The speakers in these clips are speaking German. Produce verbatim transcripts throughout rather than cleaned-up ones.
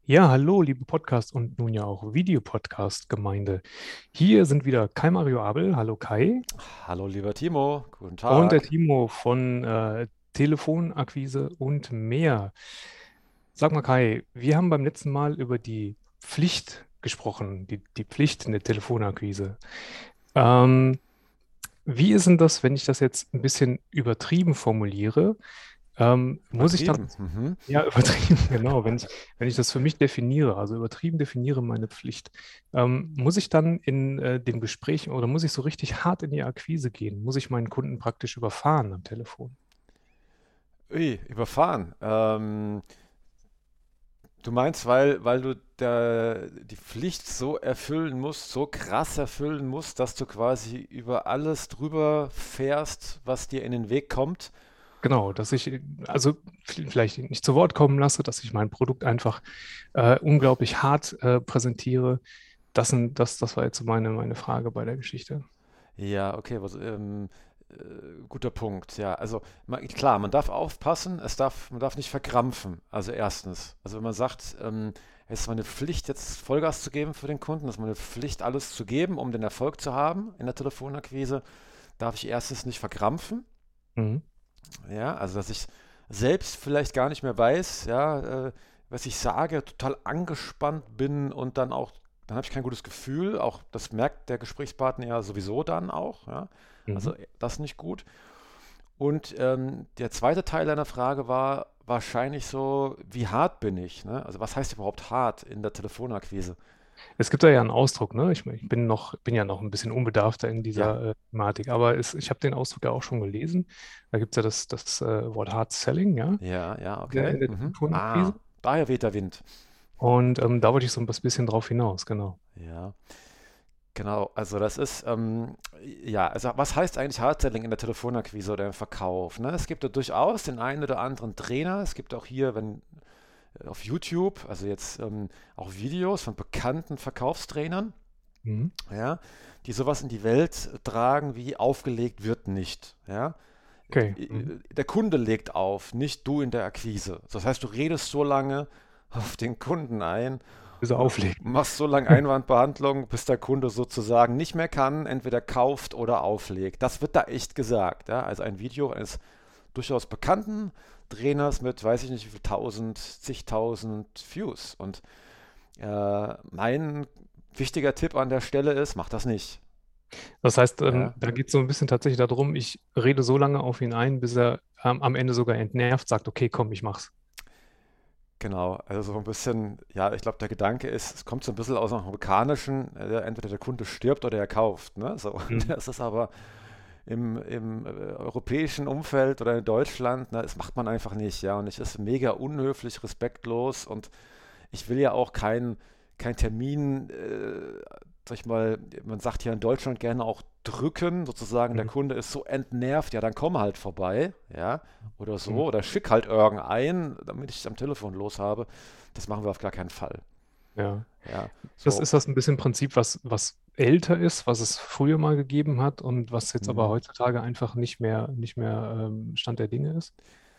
Ja, hallo, liebe Podcast und nun ja auch Videopodcast-Gemeinde. Hier sind wieder Kai Mario Abel, hallo Kai, Hallo lieber Timo, guten und der Tag. Timo von äh, Telefonakquise und mehr. Sag mal Kai, wir haben beim letzten Mal über die Pflicht gesprochen, die, die Pflicht in der Telefonakquise. Ähm, Wie ist denn das, wenn ich das jetzt ein bisschen übertrieben formuliere? Ähm, muss ich dann Übertrieben. Mhm. Ja, übertrieben, genau. Wenn ich, wenn ich das für mich definiere, also übertrieben definiere meine Pflicht, ähm, muss ich dann in äh, dem Gespräch oder muss ich so richtig hart in die Akquise gehen? Muss ich meinen Kunden praktisch überfahren am Telefon? Ui, überfahren. Ähm, du meinst, weil, weil du der, die Pflicht so erfüllen musst, so krass erfüllen musst, dass du quasi über alles drüber fährst, was dir in den Weg kommt? Genau, dass ich äh, also v- vielleicht nicht zu Wort kommen lasse, dass ich mein Produkt einfach äh, unglaublich hart äh, präsentiere. Das, sind, das, das war jetzt so meine, meine Frage bei der Geschichte. Ja, okay, was, ähm, äh, guter Punkt. Ja, also man, klar, man darf aufpassen, es darf, man darf nicht verkrampfen. Also erstens, also wenn man sagt, ähm, es ist meine Pflicht, jetzt Vollgas zu geben für den Kunden, es ist meine Pflicht, alles zu geben, um den Erfolg zu haben in der Telefonakquise, darf ich erstens nicht verkrampfen. Mhm. Ja, also dass ich selbst vielleicht gar nicht mehr weiß, ja, äh, was ich sage, total angespannt bin und dann auch, dann habe ich kein gutes Gefühl. Auch das merkt der Gesprächspartner ja sowieso dann auch. Ja? Mhm. Also äh, das nicht gut. Und ähm, der zweite Teil deiner Frage war wahrscheinlich so, wie hart bin ich? Ne? Also was heißt überhaupt hart in der Telefonakquise? Es gibt da ja einen Ausdruck, ne? Ich, mein, ich bin noch, bin ja noch ein bisschen unbedarfter in Ja, dieser äh, Thematik, aber es, ich habe den Ausdruck ja auch schon gelesen. Da gibt es ja das, das äh, Wort Hard Selling, ja, ja, ja, in der, okay. in der Mhm. Telefonakquise. Ah, daher weht der Wind. Und ähm, da wollte ich so ein bisschen drauf hinaus, genau. Ja. Genau, also das ist, ähm, ja, also was heißt eigentlich Hard-Selling in der Telefonakquise oder im Verkauf? Ne? Es gibt da durchaus den einen oder anderen Trainer. Es gibt auch hier, wenn äh, auf YouTube, also jetzt ähm, auch Videos von bekannten Verkaufstrainern, Mhm. ja, die sowas in die Welt tragen wie aufgelegt wird nicht. Ja? Okay. Mhm. Der Kunde legt auf, nicht du in der Akquise. Das heißt, du redest so lange auf den Kunden ein Bis er und auflegt. machst so lange Einwandbehandlung, bis der Kunde sozusagen nicht mehr kann, entweder kauft oder auflegt. Das wird da echt gesagt. Ja? Also ein Video eines durchaus bekannten Trainers mit, weiß ich nicht wie viel, tausend, zigtausend Views. Und äh, mein wichtiger Tipp an der Stelle ist, mach das nicht. Das heißt, ähm, Ja? da geht es so ein bisschen tatsächlich darum, ich rede so lange auf ihn ein, bis er ähm, am Ende sogar entnervt sagt, okay, komm, ich mach's. Genau, also so ein bisschen, ja, ich glaube, der Gedanke ist, es kommt so ein bisschen aus dem Amerikanischen, äh, entweder der Kunde stirbt oder er kauft, ne? So, und Mhm. das ist aber im, im äh, europäischen Umfeld oder in Deutschland, ne, das macht man einfach nicht, ja, und es ist mega unhöflich, respektlos und ich will ja auch keinen kein Termin, äh, sag ich mal, man sagt hier in Deutschland gerne auch drücken, sozusagen, der Mhm. Kunde ist so entnervt, ja, dann komm halt vorbei, ja, oder Mhm. so, oder schick halt irgendein, damit ich es am Telefon los habe. Das machen wir auf gar keinen Fall. Ja. Ja, Das so. ist das ein bisschen Prinzip, was, was älter ist, was es früher mal gegeben hat und was jetzt aber Hm. heutzutage einfach nicht mehr, nicht mehr ähm, Stand der Dinge ist.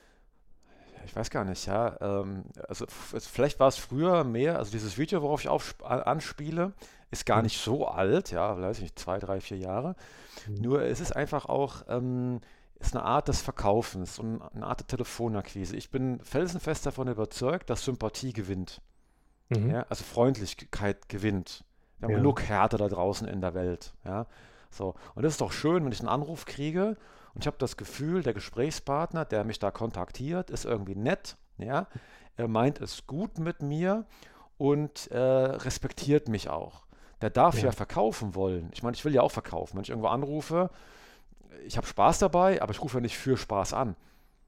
Ich weiß gar nicht, ja. Ähm, also f- es- vielleicht war es früher mehr, also dieses Video, worauf ich auf, anspiele, ist gar Mhm. nicht so alt, ja, weiß ich nicht, zwei, drei, vier Jahre. Mhm. Nur es ist einfach auch, ähm, ist eine Art des Verkaufens und eine Art der Telefonakquise. Ich bin felsenfest davon überzeugt, dass Sympathie gewinnt. Mhm. Ja? Also Freundlichkeit gewinnt. Wir haben Ja, genug Härte da draußen in der Welt. Ja? So. Und es ist doch schön, wenn ich einen Anruf kriege und ich habe das Gefühl, der Gesprächspartner, der mich da kontaktiert, ist irgendwie nett. Ja? Er meint es gut mit mir und äh, respektiert mich auch. Der darf ja ja. verkaufen wollen. Ich meine, ich will ja auch verkaufen. Wenn ich irgendwo anrufe, ich habe Spaß dabei, aber ich rufe ja nicht für Spaß an.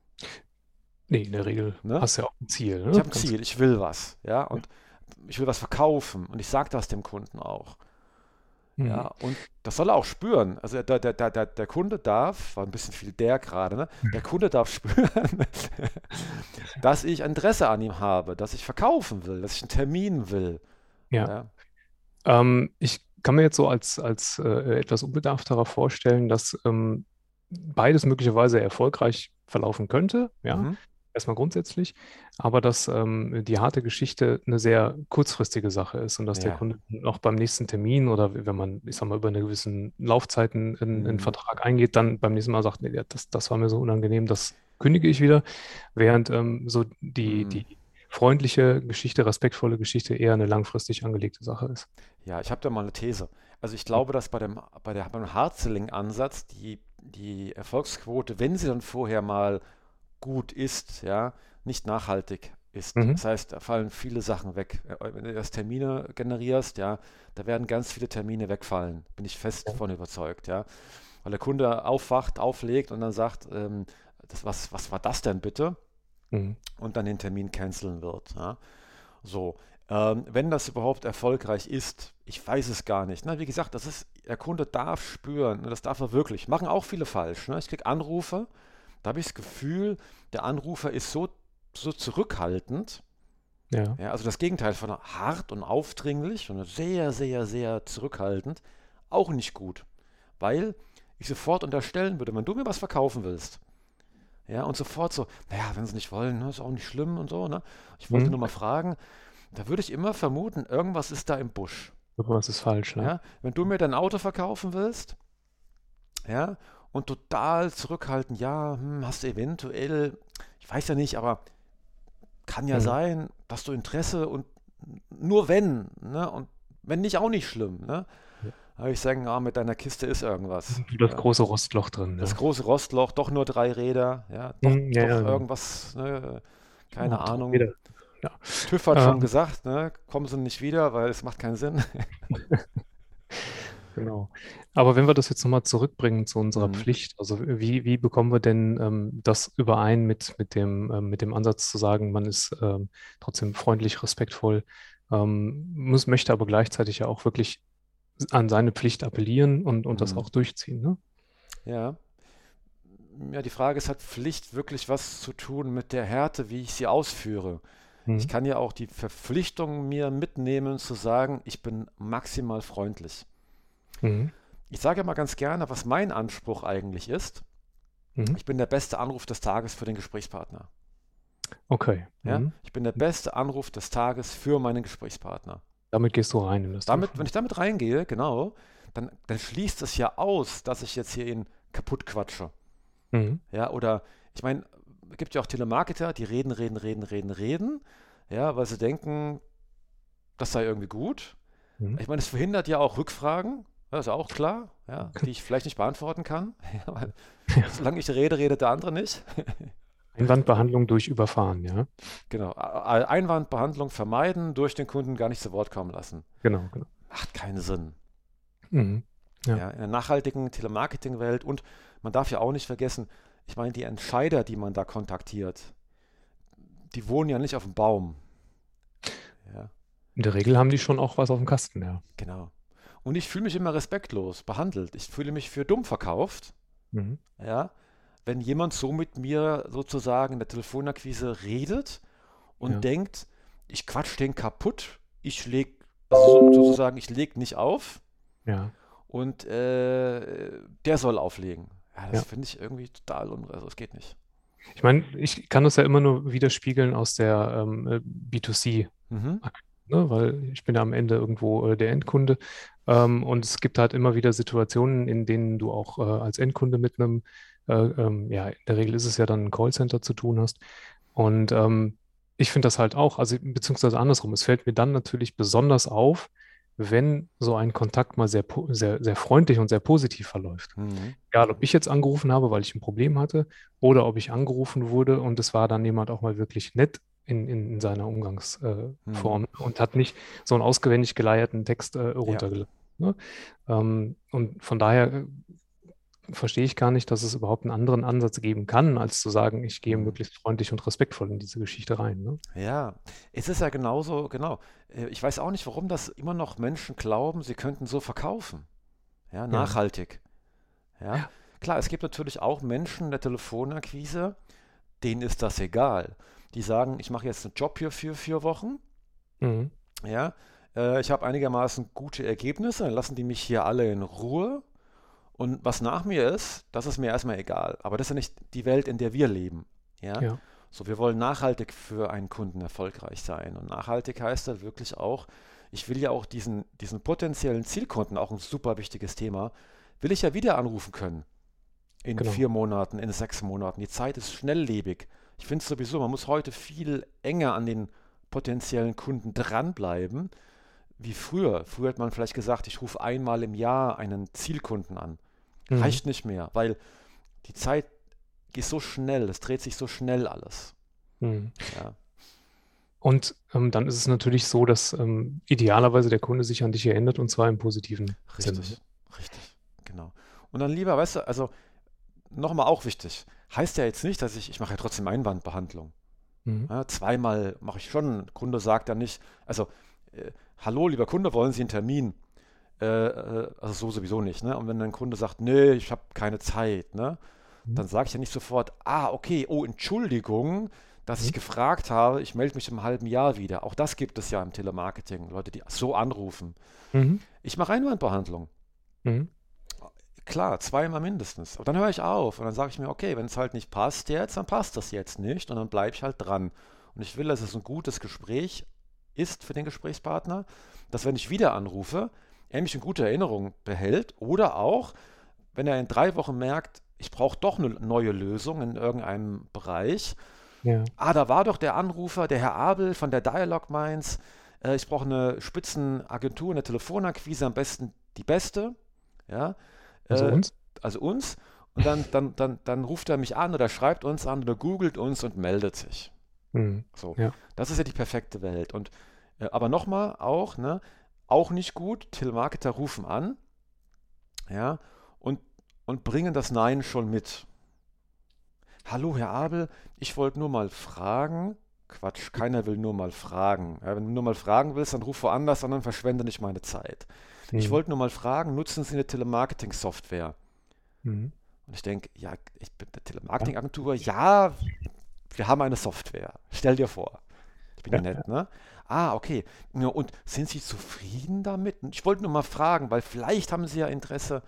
Nee, in der Regel Ne? hast du ja auch ein Ziel, Ich ne? habe ein Ganz Ziel, ich will was, ja, ja. und ich will was verkaufen und ich sage das dem Kunden auch. Mhm. Ja, und das soll er auch spüren. Also der, der, der, der, der Kunde darf, war ein bisschen viel der gerade, ne? Der Kunde darf spüren, dass ich Interesse an ihm habe, dass ich verkaufen will, dass ich einen Termin will. Ja. Ja. Ähm, ich kann mir jetzt so als, als äh, etwas unbedarfterer vorstellen, dass ähm, beides möglicherweise erfolgreich verlaufen könnte, ja. Mhm. erstmal grundsätzlich, aber dass ähm, die harte Geschichte eine sehr kurzfristige Sache ist und dass der Ja. Kunde auch beim nächsten Termin oder wenn man, ich sag mal, über eine gewissen Laufzeit einen, einen einen Mhm. Vertrag eingeht, dann beim nächsten Mal sagt, nee, ja, das, das war mir so unangenehm, das kündige ich wieder, während ähm, so die, Mhm. die freundliche Geschichte, respektvolle Geschichte eher eine langfristig angelegte Sache ist. Ja, ich habe da mal eine These. Also ich glaube, dass bei dem, bei der, beim Hard-Selling-Ansatz die, die Erfolgsquote, wenn sie dann vorher mal gut ist, ja, nicht nachhaltig ist. Mhm. Das heißt, da fallen viele Sachen weg. Äh, Wenn du erst Termine generierst, ja, da werden ganz viele Termine wegfallen. Bin ich fest Ja. von überzeugt, ja. Weil der Kunde aufwacht, auflegt und dann sagt, ähm, das, was, was war das denn bitte? Mhm. Und dann den Termin canceln wird. Ja. So, ähm, wenn das überhaupt erfolgreich ist, ich weiß es gar nicht. Ne? Wie gesagt, das ist, der Kunde darf spüren, ne? Das darf er wirklich. Machen auch viele falsch. Ne? Ich kriege Anrufe, da habe ich das Gefühl, der Anrufer ist so, so zurückhaltend. Ja. Ja, also das Gegenteil von hart und aufdringlich, sondern sehr, sehr, sehr zurückhaltend. Auch nicht gut. Weil ich sofort unterstellen würde, wenn du mir was verkaufen willst, ja, und sofort so, naja, wenn sie nicht wollen, ne, ist auch nicht schlimm und so, ne? Ich wollte Mhm. nur mal fragen, da würde ich immer vermuten, irgendwas ist da im Busch. Irgendwas ist falsch, ne? Ja? Wenn du mir dein Auto verkaufen willst, ja, und total zurückhaltend, ja, hm, hast du eventuell, ich weiß ja nicht, aber kann ja Mhm. sein, dass du Interesse und nur wenn, ne? Und wenn nicht, auch nicht schlimm, ne? Ja. Da würde ich sagen, ah, mit deiner Kiste ist irgendwas. Irgendwo das Ja? große Rostloch drin, Das ja. große Rostloch, doch nur drei Räder, ja, doch, Mhm. Ja, doch ja, genau. irgendwas, ne? Keine Ahnung. Motorräder. Ja. TÜV hat schon Ähm, gesagt, ne, kommen Sie nicht wieder, weil es macht keinen Sinn. genau. Aber wenn wir das jetzt nochmal zurückbringen zu unserer Mhm. Pflicht, also wie, wie bekommen wir denn ähm, das überein mit, mit dem, ähm, mit dem Ansatz zu sagen, man ist ähm, trotzdem freundlich, respektvoll, ähm, muss, möchte aber gleichzeitig ja auch wirklich an seine Pflicht appellieren und, und das Mhm. auch durchziehen, ne? Ja. Ja, die Frage ist, hat Pflicht wirklich was zu tun mit der Härte, wie ich sie ausführe? Ich Mhm. kann ja auch die Verpflichtung mir mitnehmen, zu sagen, ich bin maximal freundlich. Mhm. Ich sage immer ganz gerne, was mein Anspruch eigentlich ist. Mhm. Ich bin der beste Anruf des Tages für den Gesprächspartner. Okay. Ja? Mhm. Ich bin der beste Anruf des Tages für meinen Gesprächspartner. Damit gehst du rein in das Damit, wenn Telefon. ich damit reingehe, genau, dann, dann schließt es ja aus, dass ich jetzt hier ihn kaputt quatsche. Mhm. Ja, oder ich meine, es gibt ja auch Telemarketer, die reden, reden, reden, reden, reden, ja, weil sie denken, das sei irgendwie gut. Mhm. Ich meine, es verhindert ja auch Rückfragen, ja, ist ja auch klar, ja, die ich vielleicht nicht beantworten kann. Ja, weil solange ich rede, redet der andere nicht. Einwandbehandlung durch Überfahren, ja. Genau. A- Einwandbehandlung vermeiden, durch den Kunden gar nicht zu Wort kommen lassen. Genau, genau. Macht keinen Sinn. Mhm. Ja. Ja, in der nachhaltigen Telemarketing-Welt, und man darf ja auch nicht vergessen, ich meine, die Entscheider, die man da kontaktiert, die wohnen ja nicht auf dem Baum. Ja, In der Regel haben die schon auch was auf dem Kasten, ja. genau. Und ich fühle mich immer respektlos behandelt. Ich fühle mich für dumm verkauft, Mhm. ja, wenn jemand so mit mir sozusagen in der Telefonakquise redet und Ja. denkt, ich quatsch den kaputt, ich leg, also so- sozusagen, ich leg nicht auf Ja. und äh, der soll auflegen. Ja, das Ja. finde ich irgendwie total unre, also es geht nicht. Ich meine, ich kann das ja immer nur widerspiegeln aus der ähm, äh, B zwei C, Mhm. ne? Weil ich bin ja am Ende irgendwo äh, der Endkunde. Ähm, und es gibt halt immer wieder Situationen, in denen du auch äh, als Endkunde mit einem, äh, ähm, ja, in der Regel ist es ja dann ein Callcenter zu tun hast. Und ähm, ich finde das halt auch, also beziehungsweise andersrum, es fällt mir dann natürlich besonders auf, wenn so ein Kontakt mal sehr, po- sehr, sehr freundlich und sehr positiv verläuft. Mhm. Egal, ob ich jetzt angerufen habe, weil ich ein Problem hatte, oder ob ich angerufen wurde und es war dann jemand auch mal wirklich nett in, in, in seiner Umgangsform äh, Mhm. Form und hat nicht so einen auswendig geleierten Text äh, Ja. runtergeladen. Ne? Ähm, und von daher äh, verstehe ich gar nicht, dass es überhaupt einen anderen Ansatz geben kann, als zu sagen, ich gehe Mhm. möglichst freundlich und respektvoll in diese Geschichte rein. Ne? Ja, es ist ja genauso, genau. Äh, Ich weiß auch nicht, warum das immer noch Menschen glauben, sie könnten so verkaufen. Ja, Ja, nachhaltig. Ja, ja, klar, es gibt natürlich auch Menschen in der Telefonakquise, denen ist das egal. Die sagen, ich mache jetzt einen Job hier für vier Wochen. mhm. Ja, äh, ich habe einigermaßen gute Ergebnisse, dann lassen die mich hier alle in Ruhe. Und was nach mir ist, das ist mir erstmal egal. Aber das ist ja nicht die Welt, in der wir leben. Ja, Ja, So, wir wollen nachhaltig für einen Kunden erfolgreich sein. Und nachhaltig heißt halt wirklich auch, ich will ja auch diesen, diesen potenziellen Zielkunden, auch ein super wichtiges Thema, will ich ja wieder anrufen können. In Genau. vier Monaten, in sechs Monaten. Die Zeit ist schnelllebig. Ich finde es sowieso, man muss heute viel enger an den potenziellen Kunden dranbleiben, wie früher. Früher hat man vielleicht gesagt, ich rufe einmal im Jahr einen Zielkunden an. Mhm. Reicht nicht mehr, weil die Zeit geht so schnell, es dreht sich so schnell alles. Mhm. Ja, Und ähm, dann ist es natürlich so, dass ähm, idealerweise der Kunde sich an dich erinnert und zwar im positiven Sinne. Ne? richtig, richtig, genau. Und dann lieber, weißt du, also nochmal auch wichtig, heißt ja jetzt nicht, dass ich, ich mache ja trotzdem Einwandbehandlung. Mhm. Ja, zweimal mache ich schon. Kunde sagt dann nicht, also, äh, hallo, lieber Kunde, wollen Sie einen Termin? Äh, äh, also so sowieso nicht, ne? Und wenn ein Kunde sagt, nee, ich habe keine Zeit, ne? Mhm. Dann sage ich ja nicht sofort, ah, okay, oh, Entschuldigung, dass Mhm. ich gefragt habe, ich melde mich im halben Jahr wieder. Auch das gibt es ja im Telemarketing, Leute, die so anrufen. Mhm. Ich mache Einwandbehandlung. Mhm. Klar, zweimal mindestens. Aber dann höre ich auf und dann sage ich mir, okay, wenn es halt nicht passt jetzt, dann passt das jetzt nicht und dann bleibe ich halt dran. Und ich will, dass es ein gutes Gespräch ist für den Gesprächspartner, dass wenn ich wieder anrufe, er mich in guter Erinnerung behält oder auch, wenn er in drei Wochen merkt, ich brauche doch eine neue Lösung in irgendeinem Bereich. Ja. Ah, da war doch der Anrufer, der Herr Abel von der Dialog Minds. Äh, ich brauche eine Spitzenagentur, eine Telefonakquise, am besten die beste. Ja, Also äh, uns? also uns. Und dann, dann, dann, dann ruft er mich an oder schreibt uns an oder googelt uns und meldet sich. Mhm. So, Ja. das ist ja die perfekte Welt. Und äh, aber nochmal auch, ne, auch nicht gut. Telemarketer rufen an, ja, und, und bringen das Nein schon mit. Hallo, Herr Abel, ich wollte nur mal fragen. Quatsch, keiner will nur mal fragen. Ja, wenn du nur mal fragen willst, dann ruf woanders an, dann verschwende nicht meine Zeit. Ich Mhm. wollte nur mal fragen, nutzen Sie eine Telemarketing-Software? Mhm. Und ich denke, ja, ich bin der Ja. Telemarketing-Agentur, ja, wir haben eine Software. Stell dir vor. Ich bin ja Ja. Ja. nett, ne? Ah, okay. Ja, und sind Sie zufrieden damit? Ich wollte nur mal fragen, weil vielleicht haben Sie ja Interesse.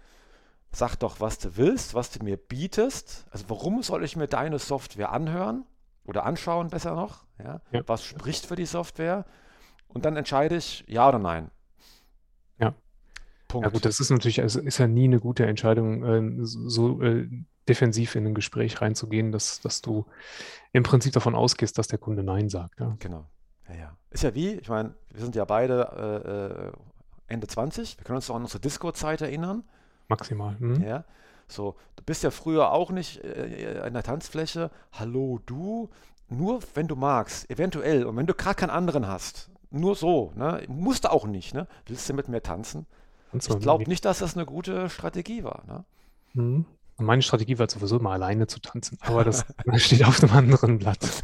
Sag doch, was du willst, was du mir bietest. Also warum soll ich mir deine Software anhören oder anschauen, besser noch? Ja? Ja. Was spricht für die Software? Und dann entscheide ich ja oder nein. Ja. Ja gut, Punkt. das ist natürlich, also ist ja nie eine gute Entscheidung, ähm, so so, äh, defensiv in ein Gespräch reinzugehen, dass, dass du im Prinzip davon ausgehst, dass der Kunde Nein sagt. Ja. Genau. Ja, ja. Ist ja wie, ich meine, wir sind ja beide äh, äh, Ende zwanzig. Wir können uns doch an unsere Disco-Zeit erinnern. Maximal. Mhm. Ja. So, du bist ja früher auch nicht äh, in der Tanzfläche. Hallo, du. Nur wenn du magst, eventuell. Und wenn du gerade keinen anderen hast. Nur so, ne? Musst du auch nicht, ne? Willst du mit mir tanzen? Und Ich zwar mit glaube mir. nicht, dass das eine gute Strategie war, ne? Mhm. Und meine Strategie war sowieso immer alleine zu tanzen, aber das steht auf einem anderen Blatt.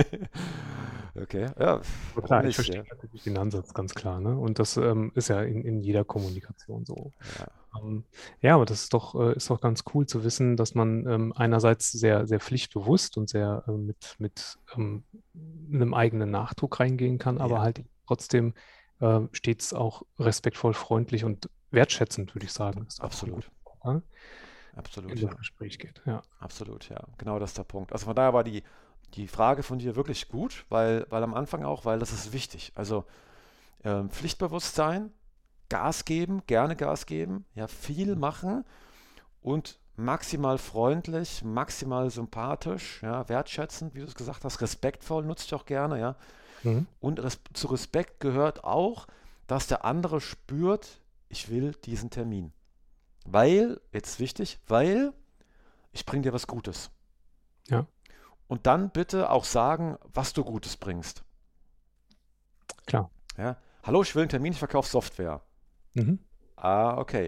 Okay, ja, Aber warum klar, ich nicht, verstehe ja? natürlich den Ansatz ganz klar, ne? Und das ähm, ist ja in, in jeder Kommunikation so. Ja, Ähm, ja, aber das ist doch, äh, ist doch ganz cool zu wissen, dass man ähm, einerseits sehr, sehr pflichtbewusst und sehr äh, mit, mit ähm, einem eigenen Nachdruck reingehen kann, aber ja, halt trotzdem äh, stets auch respektvoll, freundlich und wertschätzend, würde ich sagen, ist auch ein absolut. guter Punkt, ne? In Absolut, das ja. Gespräch geht. Ja. Absolut, ja. Genau das ist der Punkt. Also von daher war die, die Frage von dir wirklich gut, weil, weil am Anfang auch, weil das ist wichtig. Also ähm, Pflichtbewusstsein, Gas geben, gerne Gas geben, ja, viel machen und maximal freundlich, maximal sympathisch, ja, wertschätzend, wie du es gesagt hast, respektvoll nutze ich auch gerne, ja. Mhm. Und res zu Respekt gehört auch, dass der andere spürt, ich will diesen Termin. Weil, jetzt wichtig, weil ich bringe dir was Gutes. Ja, Und dann bitte auch sagen, was du Gutes bringst. klar. Ja? Hallo, ich will einen Termin, ich verkaufe Software. Mhm. Ah, okay.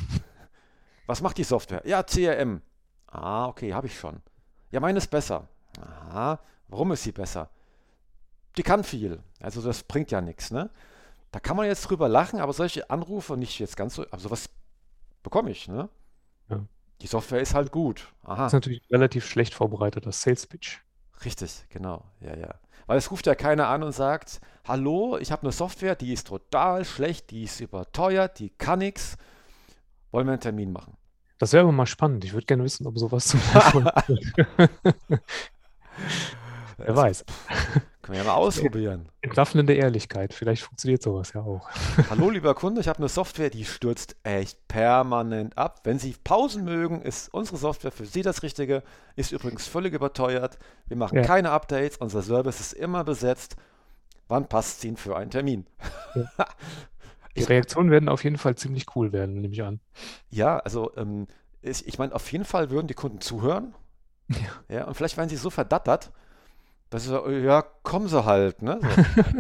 Was macht die Software? Ja, C R M. Ah, okay, habe ich schon. Ja, meine ist besser. Aha, warum ist sie besser? Die kann viel. Also das bringt ja nichts, ne? Da kann man jetzt drüber lachen, aber solche Anrufe nicht jetzt ganz so, also was bekomme ich, ne? Ja. Die Software ist halt gut. Das ist Aha, natürlich ein relativ schlecht vorbereiteter Sales Pitch. richtig, genau. Ja, ja. Weil es ruft ja keiner an und sagt, hallo, ich habe eine Software, die ist total schlecht, die ist überteuert, die kann nichts. Wollen wir einen Termin machen? Das wäre aber mal spannend. Ich würde gerne wissen, ob sowas zum Erfolg führt. Wer Also, weiß. können wir ja mal ausprobieren. Entwaffnende Ehrlichkeit. Vielleicht funktioniert sowas ja auch. Hallo, lieber Kunde, ich habe eine Software, die stürzt echt permanent ab. Wenn Sie Pausen mögen, ist unsere Software für Sie das Richtige. Ist übrigens völlig überteuert. Wir machen Ja, keine Updates. Unser Service ist immer besetzt. Wann passt es Ihnen für einen Termin? ja. Die Ich, Reaktionen werden auf jeden Fall ziemlich cool werden, nehme ich an. ja, also ähm, ich, ich meine, auf jeden Fall würden die Kunden zuhören. Ja. Ja, und vielleicht wären sie so verdattert, dass sie so, ja, kommen sie halt, ne? So.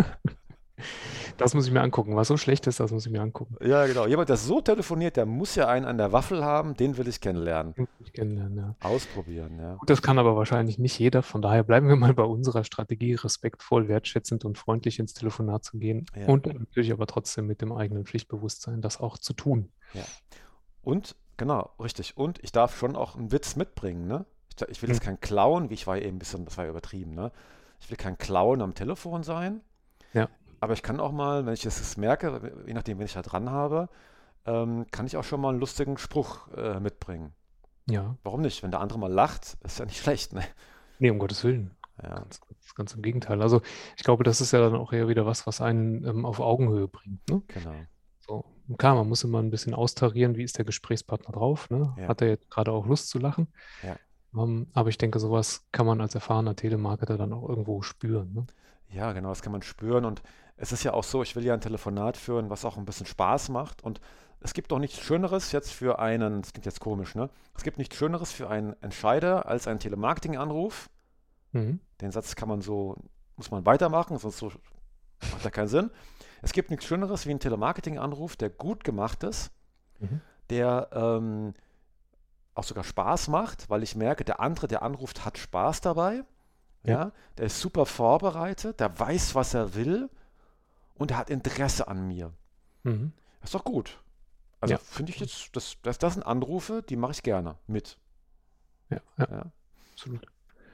Das muss ich mir angucken. Was so schlecht ist, das muss ich mir angucken. Ja, genau. Jemand, der so telefoniert, der muss ja einen an der Waffel haben, den will ich kennenlernen. Den muss ich kennenlernen, ja. Ausprobieren, ja. Gut, das kann aber wahrscheinlich nicht jeder. Von daher bleiben wir mal bei unserer Strategie, respektvoll, wertschätzend und freundlich ins Telefonat zu gehen Ja, und natürlich aber trotzdem mit dem eigenen Pflichtbewusstsein, das auch zu tun. ja. Und, genau, richtig. Und ich darf schon auch einen Witz mitbringen, ne? Ich, da- ich will Hm. jetzt kein Clown, wie ich war ja eben ein bisschen, das war ja übertrieben, ne? Ich will kein Clown am Telefon sein, Ja, aber ich kann auch mal, wenn ich es merke, je nachdem, wen ich da dran habe, ähm, kann ich auch schon mal einen lustigen Spruch äh, mitbringen. ja. Warum nicht? Wenn der andere mal lacht, ist ja nicht schlecht, ne? Nee, um Gottes Willen. Ja, Ganz, ganz, ganz im Gegenteil. Also ich glaube, das ist ja dann auch eher wieder was, was einen ähm, auf Augenhöhe bringt. Ne? genau. So, und klar, man muss immer ein bisschen austarieren, wie ist der Gesprächspartner drauf, ne? Ja, Hat er jetzt gerade auch Lust zu lachen? ja. Ähm, aber ich denke, sowas kann man als erfahrener Telemarketer dann auch irgendwo spüren. Ne? Ja, genau, das kann man spüren. Und es ist ja auch so, ich will ja ein Telefonat führen, was auch ein bisschen Spaß macht. Und es gibt doch nichts Schöneres jetzt für einen, das klingt jetzt komisch, ne? Es gibt nichts Schöneres für einen Entscheider als einen Telemarketing-Anruf. Mhm. Den Satz kann man so, muss man weitermachen, sonst so macht er keinen Sinn. Es gibt nichts Schöneres wie ein Telemarketing-Anruf, der gut gemacht ist, Mhm. der ähm, auch sogar Spaß macht, weil ich merke, der andere, der anruft, hat Spaß dabei. Ja. Ja, der ist super vorbereitet, der weiß, was er will und er hat Interesse an mir. Mhm. Das ist doch gut. Also Ja. finde ich jetzt, das, das, das sind Anrufe, die mache ich gerne mit. Ja, ja, Ja, absolut.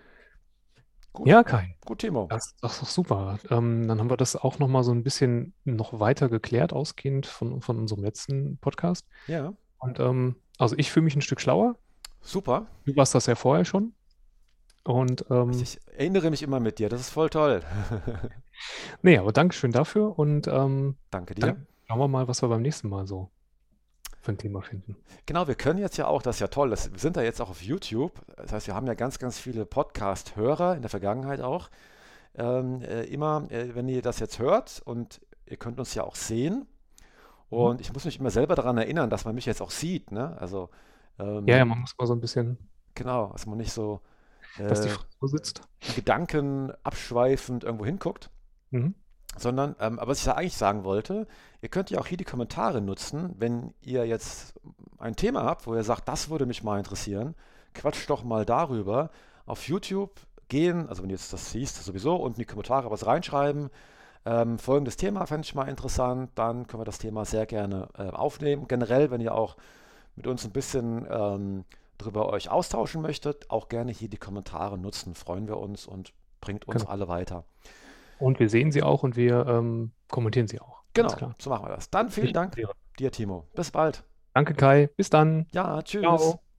gut, Ja, Kai, gut, Timo. das, das ist doch super. Ähm, dann haben wir das auch nochmal so ein bisschen noch weiter geklärt, ausgehend von, von unserem letzten Podcast. Ja, Und ähm, also ich fühle mich ein Stück schlauer. super. Du warst das ja vorher schon. Und ähm, Ich erinnere mich immer mit dir, das ist voll toll. nee, aber Dankeschön dafür. Und ähm, Danke dir. dann schauen wir mal, was wir beim nächsten Mal so für ein Thema finden. Genau, wir können jetzt ja auch, das ist ja toll, das, wir sind da jetzt auch auf YouTube. Das heißt, wir haben ja ganz, ganz viele Podcast-Hörer, in der Vergangenheit auch. Ähm, äh, immer, äh, wenn ihr das jetzt hört und ihr könnt uns ja auch sehen. Mhm. Und ich muss mich immer selber daran erinnern, dass man mich jetzt auch sieht, ne? Also, Ja, ja, ähm, man muss mal so ein bisschen, genau, dass man nicht so dass die äh, Frisur sitzt. in Gedanken abschweifend irgendwo hinguckt, Mhm. sondern, ähm, aber was ich da eigentlich sagen wollte, ihr könnt ja auch hier die Kommentare nutzen, wenn ihr jetzt ein Thema habt, wo ihr sagt, das würde mich mal interessieren, quatscht doch mal darüber. Auf YouTube gehen, also wenn du jetzt das siehst, sowieso, unten in die Kommentare was reinschreiben. Ähm, folgendes Thema fände ich mal interessant, dann können wir das Thema sehr gerne äh, aufnehmen. Generell, wenn ihr auch mit uns ein bisschen ähm, drüber euch austauschen möchtet, auch gerne hier die Kommentare nutzen, freuen wir uns und bringt uns Genau. alle weiter. Und wir sehen sie auch und wir ähm, kommentieren sie auch. Ganz Genau, klar. so machen wir das. Dann vielen Ich Dank kommentiere. dir, Timo. Bis bald. Danke, Kai. Bis dann. Ja, tschüss. Ciao.